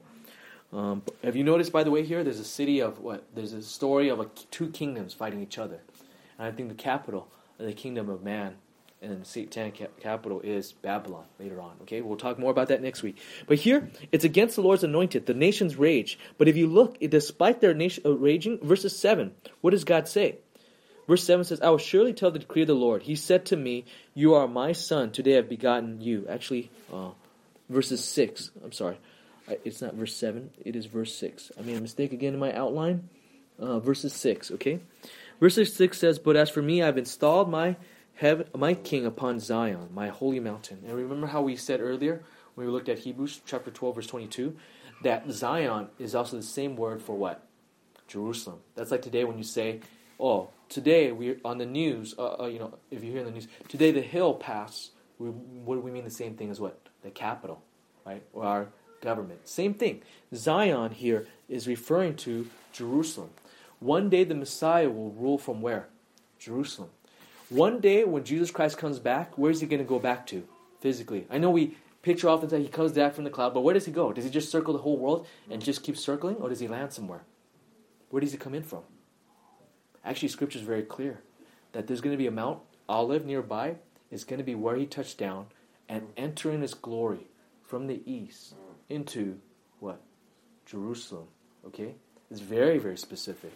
Have you noticed, by the way, here, there's a city of what? There's a story of two kingdoms fighting each other. And I think the capital of the kingdom of man and the satanic capital is Babylon later on, okay? We'll talk more about that next week. But here, it's against the Lord's anointed. The nations rage. But if you look, despite their nation raging, verses 7, what does God say? Verse 7 says, I will surely tell the decree of the Lord. He said to me, you are my son. Today I have begotten you. Actually, verses 6. I'm sorry. It's not verse 7. It is verse 6. I made a mistake again in my outline. verses 6, okay? Verse 6 says, "But as for me, I've installed my king upon Zion, my holy mountain." And remember how we said earlier, when we looked at Hebrews chapter 12, verse 22, that Zion is also the same word for what? Jerusalem. That's like today when you say, oh, today we're on the news, if you hear in the news, today the hill passed. What do we mean the same thing as what? The capital, right? Or our government. Same thing. Zion here is referring to Jerusalem. One day the Messiah will rule from where? Jerusalem. One day when Jesus Christ comes back, where is he going to go back to physically? I know we picture often that he comes back from the cloud, but where does he go? Does he just circle the whole world and just keep circling, or does he land somewhere? Where does he come in from? Actually, Scripture is very clear that there's going to be a Mount Olive nearby. It's going to be where he touched down and enter in his glory from the east into what? Jerusalem. Okay? It's very, very specific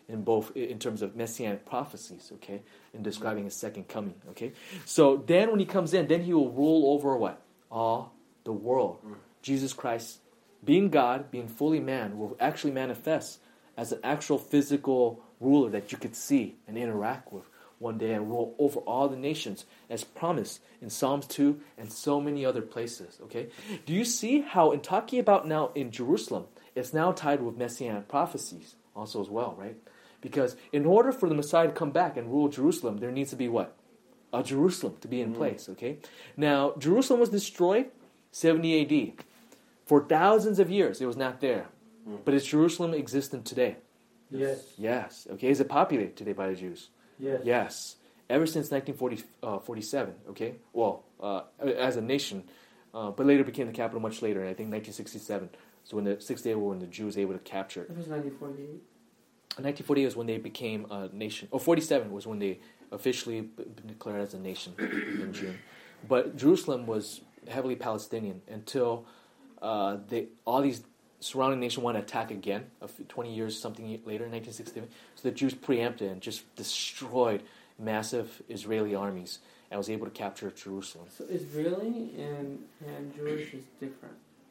in terms of messianic prophecies, okay? In describing his second coming, okay? So then when he comes in, then he will rule over what? All the world. Jesus Christ, being God, being fully man, will actually manifest as an actual physical ruler that you could see and interact with one day and rule over all the nations as promised in Psalms 2 and so many other places, okay? Do you see how in talking about now in Jerusalem, it's now tied with messianic prophecies also as well, right? Because in order for the Messiah to come back and rule Jerusalem, there needs to be what? A Jerusalem to be in place, okay? Now, Jerusalem was destroyed 70 AD. For thousands of years, it was not there. But is Jerusalem existent today?
Yes.
Yes. Okay, is it populated today by the Jews?
Yes.
Yes. Ever since 1947, okay? Well, as a nation, but later became the capital much later, I think 1967. So when the Six Day War, when the Jews were able to capture it.
It was 1948.
1948 was when they became a nation. 47 was when they officially declared as a nation in June. But Jerusalem was heavily Palestinian until all these surrounding nations want to attack again 20 years something later, in 1967. So the Jews preempted and just destroyed massive Israeli armies and was able to capture Jerusalem.
So Israeli and Jewish is different.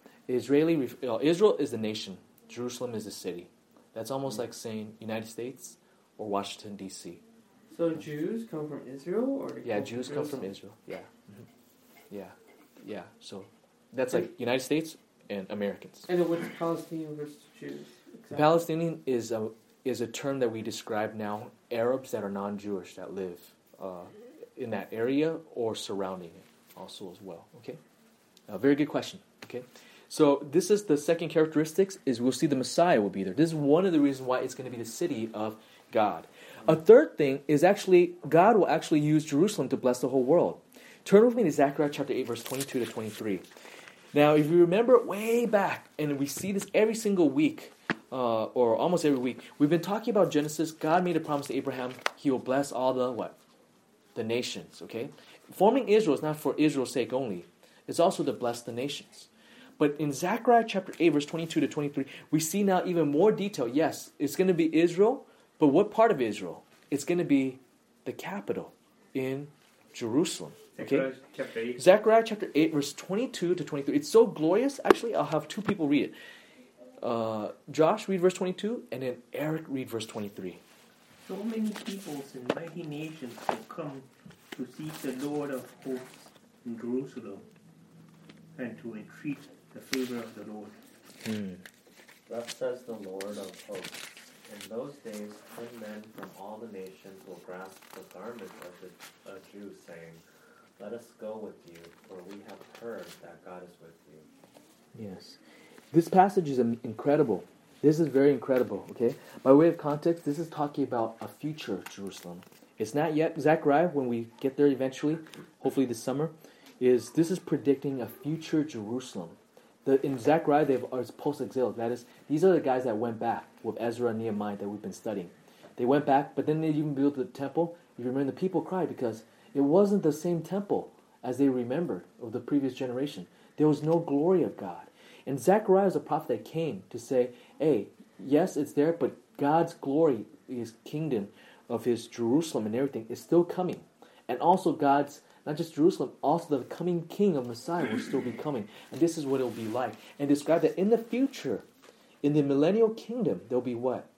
Israel is the nation. Jerusalem is the city. That's almost like saying United States or Washington, D.C.
So Jews come from Israel? Or
Jews come from Israel. Yeah. Mm-hmm. Yeah. So that's like United States and Americans.
And then what's Palestinian versus Jews? Exactly.
Palestinian is a term that we describe now Arabs that are non-Jewish that live in that area or surrounding it also as well. Okay, very good question. Okay, so this is the second characteristics is we'll see the Messiah will be there. This is one of the reasons why it's going to be the city of God. A third thing is actually God will actually use Jerusalem to bless the whole world. Turn with me to Zechariah chapter 8 verse 22 to 23. Now, if you remember way back, and we see this every single week, or almost every week, we've been talking about Genesis. God made a promise to Abraham. He will bless all the what? The nations, okay? Forming Israel is not for Israel's sake only. It's also to bless the nations. But in Zechariah chapter 8, verse 22 to 23, we see now even more detail. Yes, it's going to be Israel, but what part of Israel? It's going to be the capital in Jerusalem. Okay? Zechariah chapter 8, verse 22 to 23. It's so glorious. Actually, I'll have two people read it. Josh, read verse 22, and then Eric, read verse 23.
So many peoples and mighty nations will come to seek the Lord of hosts in Jerusalem and to entreat the favor of the Lord.
Thus says the Lord of hosts. In those days 10 men from all the nations will grasp the garment of a Jew, saying, "Let us go with you, for we have heard that God is with you."
Yes. This passage is incredible. This is very incredible, okay? By way of context, this is talking about a future Jerusalem. It's not yet. Zechariah, when we get there eventually, hopefully this summer, this is predicting a future Jerusalem. In Zechariah, it's post-exile. That is, these are the guys that went back with Ezra and Nehemiah that we've been studying. They went back, but then they even built the temple. You remember the people cried because it wasn't the same temple as they remembered of the previous generation. There was no glory of God. And Zechariah is a prophet that came to say, hey, yes, it's there, but God's glory, his kingdom of his Jerusalem and everything is still coming. And also God's, not just Jerusalem, also the coming king of Messiah will still be coming. And this is what it will be like. And describe that in the future, in the millennial kingdom, there'll be what?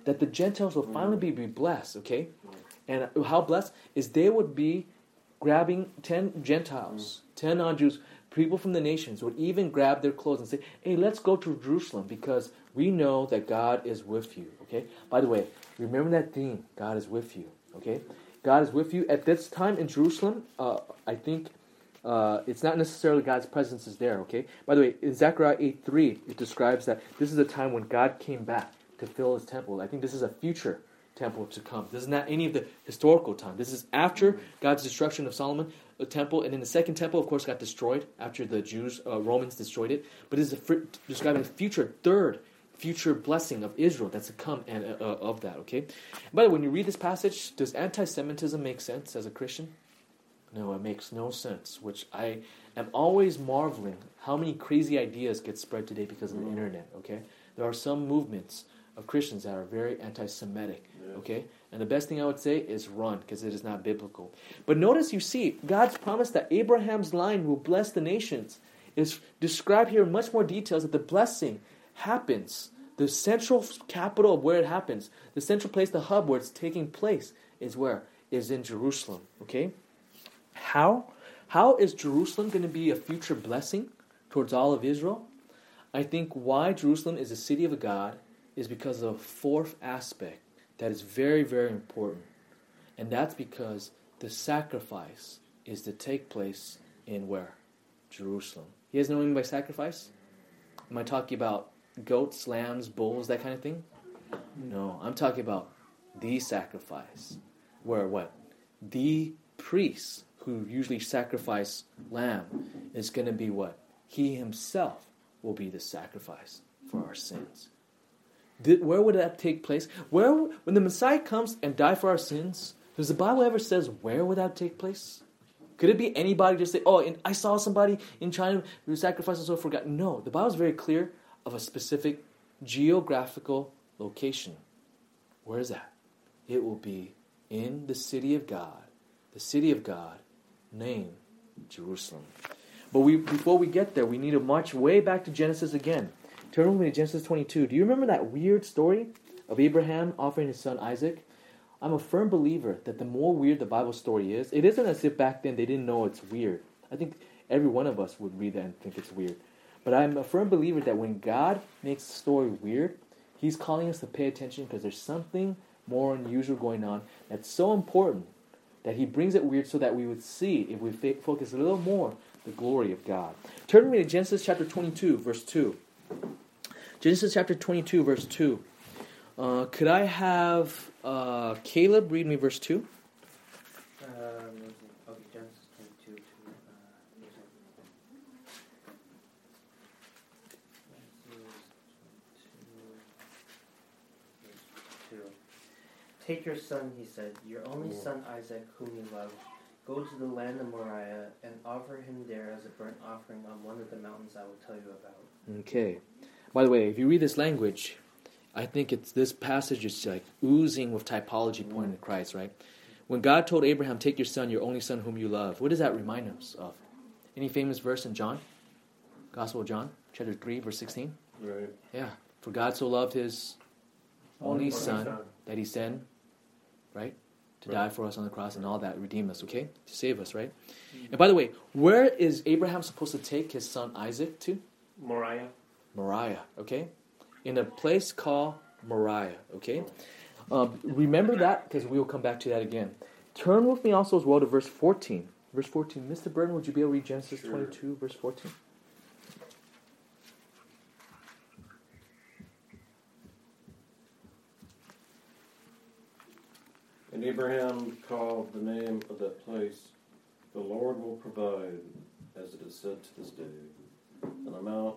that the Gentiles will finally be blessed, okay? And how blessed is they would be grabbing 10 Gentiles, 10 non-Jews, people from the nations would even grab their clothes and say, hey, let's go to Jerusalem because we know that God is with you, okay? By the way, remember that theme, God is with you, okay? God is with you. At this time in Jerusalem, I think it's not necessarily God's presence is there, okay? By the way, in Zechariah 8:3, it describes that this is a time when God came back to fill his temple. I think this is a future temple to come. This is not any of the historical time. This is after God's destruction of Solomon, the temple, and then the second temple, of course, got destroyed after the Romans destroyed it. But this is describing the future blessing of Israel that's to come and of that, okay? By the way, when you read this passage, does anti-Semitism make sense as a Christian? No, it makes no sense, which I am always marveling how many crazy ideas get spread today because of the internet, okay? There are some movements of Christians that are very anti-Semitic, okay? And the best thing I would say is run, because it is not biblical. But notice, you see, God's promise that Abraham's line will bless the nations is described here in much more details, that the blessing happens. The central capital of where it happens, the central place, the hub where it's taking place is where? Is in Jerusalem, okay? How is Jerusalem going to be a future blessing towards all of Israel? I think why Jerusalem is a city of God is because of a fourth aspect that is very, very important. And that's because the sacrifice is to take place in where? Jerusalem. You guys know what I mean by sacrifice? Am I talking about goats, lambs, bulls, that kind of thing? No, I'm talking about the sacrifice. Where what? The priests who usually sacrifice lamb is going to be what? He himself will be the sacrifice for our sins. Where would that take place? When the Messiah comes and die for our sins, does the Bible ever says where would that take place? Could it be anybody just say, oh, and I saw somebody in China who sacrificed and so forgot? No, the Bible is very clear of a specific geographical location. Where is that? It will be in the city of God named Jerusalem. But before we get there, we need to march way back to Genesis again. Turn with me to Genesis 22. Do you remember that weird story of Abraham offering his son Isaac? I'm a firm believer that the more weird the Bible story is, it isn't as if back then they didn't know it's weird. I think every one of us would read that and think it's weird. But I'm a firm believer that when God makes the story weird, he's calling us to pay attention because there's something more unusual going on that's so important that he brings it weird so that we would see, if we focus a little more, the glory of God. Turn with me to Genesis chapter 22, verse 2. Genesis chapter 22, verse 2. Could I have Caleb read me verse 2?
Okay, Genesis 22. Take your son, he said, your only son Isaac, whom you love. Go to the land of Moriah and offer him there as a burnt offering on one of the mountains I will tell you about.
Okay. By the way, if you read this language, I think this passage is like oozing with typology pointing to Christ, right? When God told Abraham, take your son, your only son whom you love, what does that remind us of? Any famous verse in John? Gospel of John, chapter 3, verse 16?
Right.
Yeah. For God so loved his only son that he sent, right? To die for us on the cross and all that, redeem us, okay? To save us, right? And by the way, where is Abraham supposed to take his son Isaac to?
Moriah.
Moriah, okay? In a place called Moriah, okay? Remember that because we will come back to that again. Turn with me also as well to verse 14. Verse 14. Mr. Burton, would you be able to read Genesis 22, verse 14?
And Abraham called the name of that place, the Lord will provide, as it is said to this day, on the mount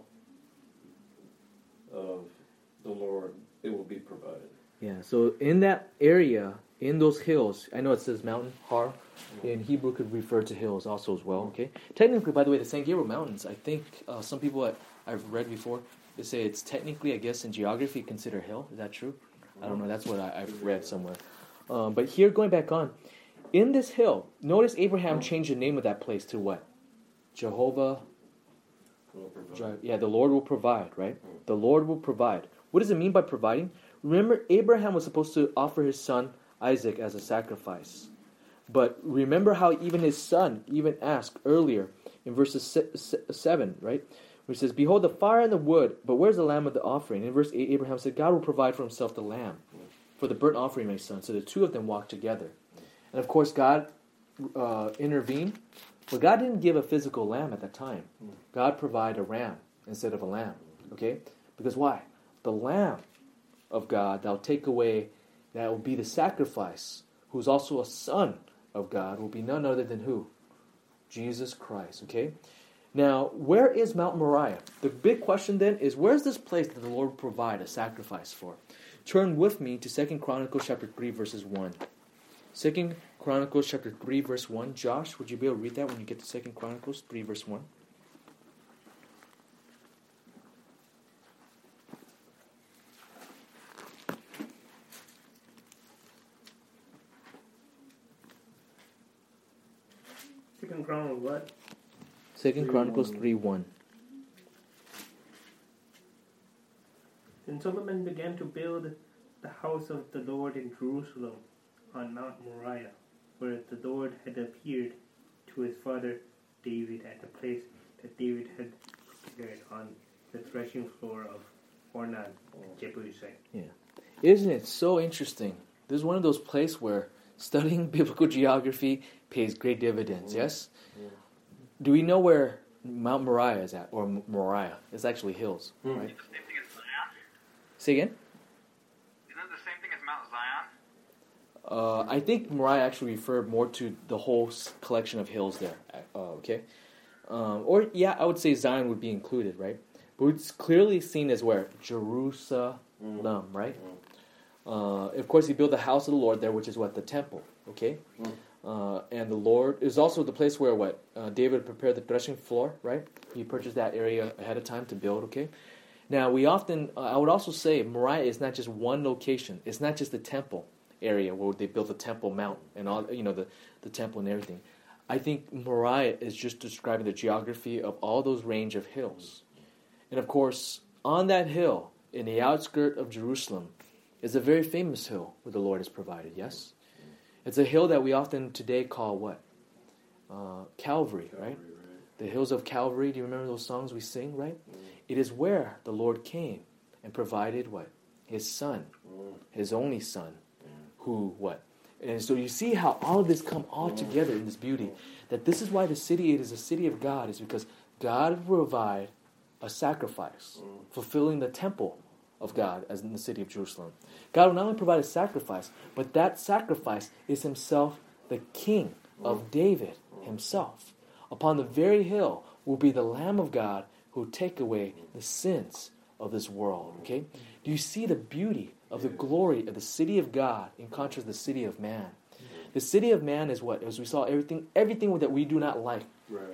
of the Lord it will be provided.
Yeah, so in that area, in those hills, I know it says mountain, Har, in Hebrew could refer to hills also as well, okay? Technically, by the way, the San Gabriel Mountains, I think some people I've read before, they say it's technically, I guess, in geography considered a hill. Is that true? I don't know, that's what I've read somewhere. But here, going back on, in this hill, notice Abraham changed the name of that place to what? Jehovah. The Lord will provide, right? The Lord will provide. What does it mean by providing? Remember, Abraham was supposed to offer his son Isaac as a sacrifice. But remember how even his son even asked earlier in verses 7, right? Where he says, behold the fire and the wood, but where's the lamb of the offering? In verse 8, Abraham said, God will provide for himself the lamb for the burnt offering, my son. So the two of them walked together. And of course, God intervened. But God didn't give a physical lamb at that time. God provided a ram instead of a lamb. Okay? Because why? The lamb of God that will take away, that will be the sacrifice, who's also a son of God, will be none other than who? Jesus Christ. Okay? Now, where is Mount Moriah? The big question then is, where's this place that the Lord will provide a sacrifice for? Turn with me to 2 Chronicles chapter 3, verses 1. 2 Chronicles chapter 3, verse 1. Josh, would you be able to read that when you get to 2 Chronicles 3, verse 1?
Second Chronicles what?
2 Chronicles 3, 1.
And Solomon began to build the house of the Lord in Jerusalem on Mount Moriah, where the Lord had appeared to his father David at the place that David had prepared on the threshing floor of Ornan, Jebusite.
Yeah. Isn't it so interesting? This is one of those places where studying biblical geography pays great dividends, yes?
Yeah.
Do we know where Mount Moriah is at? Or Moriah? It's actually hills, right?
It's the same thing as Zion?
Say again?
Isn't it the same thing as Mount Zion?
I think Moriah actually referred more to the whole collection of hills there. Okay? Or, yeah, I would say Zion would be included, right? But it's clearly seen as where? Jerusalem, right? Of course, he built the house of the Lord there, which is what? The temple, okay? And the Lord is also the place where what? David prepared the threshing floor, right? He purchased that area ahead of time to build, okay? Now, we often, I would also say Moriah is not just one location. It's not just the temple area where they built the Temple Mount and all, the temple and everything. I think Moriah is just describing the geography of all those range of hills. And of course, on that hill, in the outskirt of Jerusalem, is a very famous hill where the Lord has provided, yes? It's a hill that we often today call what? Calvary, right? The hills of Calvary. Do you remember those songs we sing, right? It is where the Lord came and provided what? His Son, His only Son, who what? And so you see how all of this come all together in this beauty. That this is why the city, it is a city of God, is because God will provide a sacrifice, fulfilling the temple of God as in the city of Jerusalem. God will not only provide a sacrifice, but that sacrifice is Himself, the King of David Himself. Upon the very hill will be the Lamb of God who will take away the sins of this world. Okay? Do you see the beauty of the glory of the city of God in contrast to the city of man? The city of man is what? As we saw, everything that we do not like,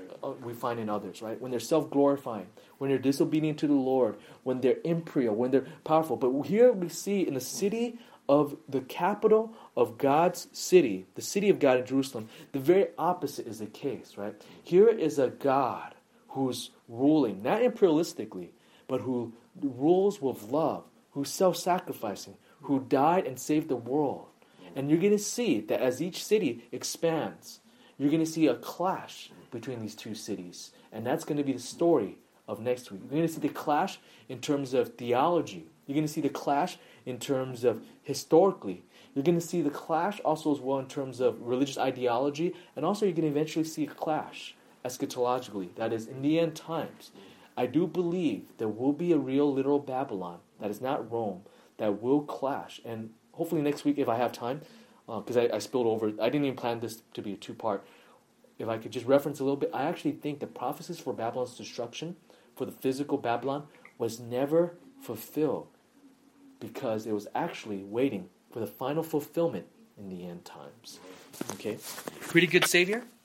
we find in others, right? When they're self-glorifying, when they're disobedient to the Lord, when they're impure, when they're powerful. But here we see in the city of the capital of God's city, the city of God in Jerusalem, the very opposite is the case, right? Here is a God who's ruling, not imperialistically, but who rules with love, who's self-sacrificing, who died and saved the world. And you're going to see that as each city expands, you're going to see a clash between these two cities. And that's going to be the story of next week. You're going to see the clash in terms of theology. You're going to see the clash in terms of historically. You're going to see the clash also as well in terms of religious ideology. And also you're going to eventually see a clash eschatologically. That is, in the end times, I do believe there will be a real literal Babylon that is not Rome that will clash. And hopefully next week, if I have time, because I spilled over, I didn't even plan this to be a two-part. If I could just reference a little bit, I actually think the prophecies for Babylon's destruction, for the physical Babylon, was never fulfilled because it was actually waiting for the final fulfillment in the end times. Okay? Pretty good Savior?